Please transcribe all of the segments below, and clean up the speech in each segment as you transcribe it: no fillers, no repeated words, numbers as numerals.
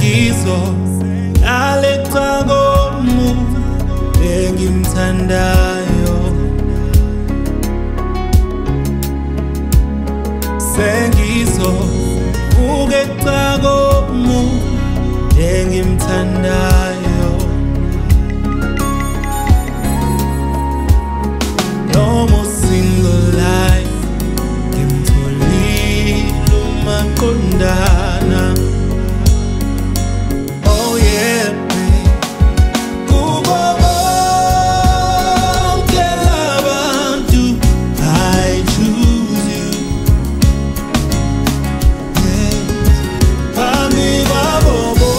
sengizo alexa komuntu engimthandayo, sengizo ukexa komuntu engimthandayo. No more single life, ngimtholile umaqondana. Oh yeah, kubo bonke labantu I choose you. Yes, phambi kwabo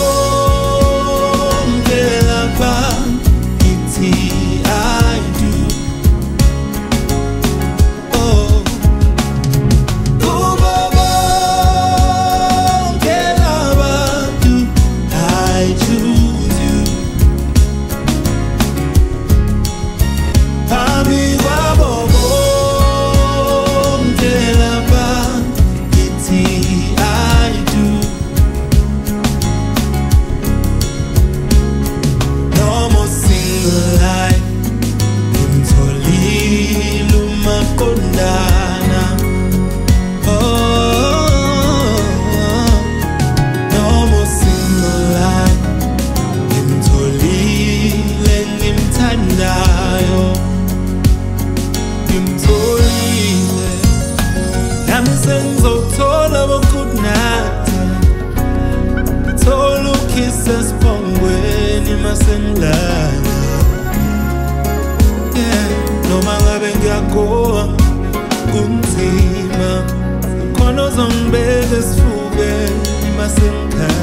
bonke labantu ngithi I do. Oh, kubo bonke labantu I choose you. Phambi kwabo bonke labantu ngithi I do. No more single life, ngimtholile umaqondana. Oh, no more single life, ngimtholile ngimthandayo, ngimtholile. Nami sengizothola bokunatha, thola ukhisa esiphongweni masengilala. Yeah, noma ngabe ngiyagoa kunzima, khona uzongibeka esifubeni masengikhala.